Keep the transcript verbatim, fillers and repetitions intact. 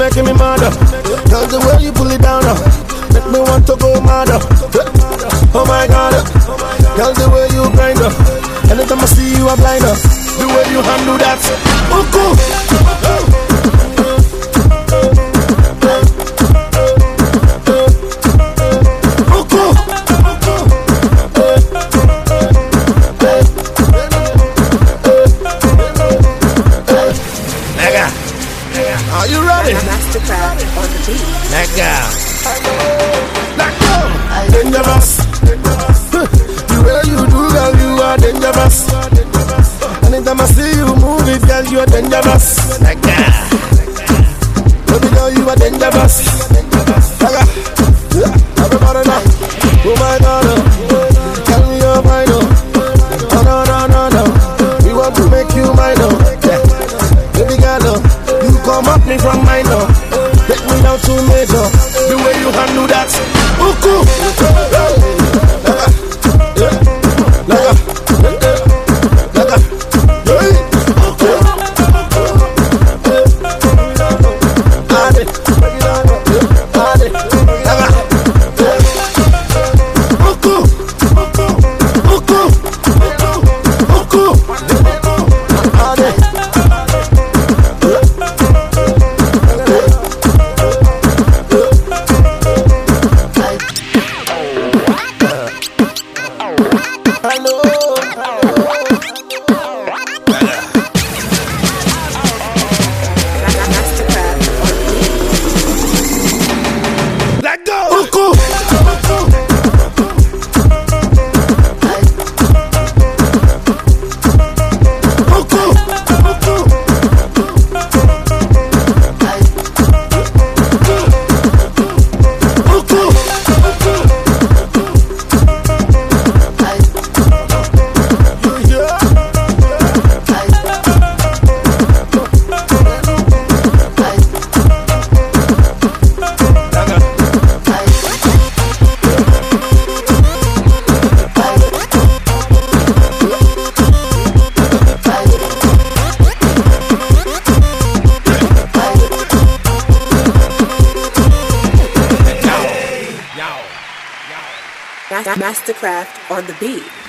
making me mad. Girl, the way you pull it down, make me want to go mad. Oh my God, girl, the way you grind up. Anytime I see you, I'm blind. The way you handle that, oh cool. Are you ready? Mastercraft on the beat. Let go. Let go. Dangerous. The way you do, girl, you are dangerous. Anytime I see you move it, girl, you are dangerous. Let go. Baby girl, you are dangerous. Let go. Everybody now. Oh my God. Tell me your mind. Oh no, no, no, no. We want to make you mine. Baby girl, come up me from minor, take me down to major. The way you handle that, oh cool. Mastercraft on the beat.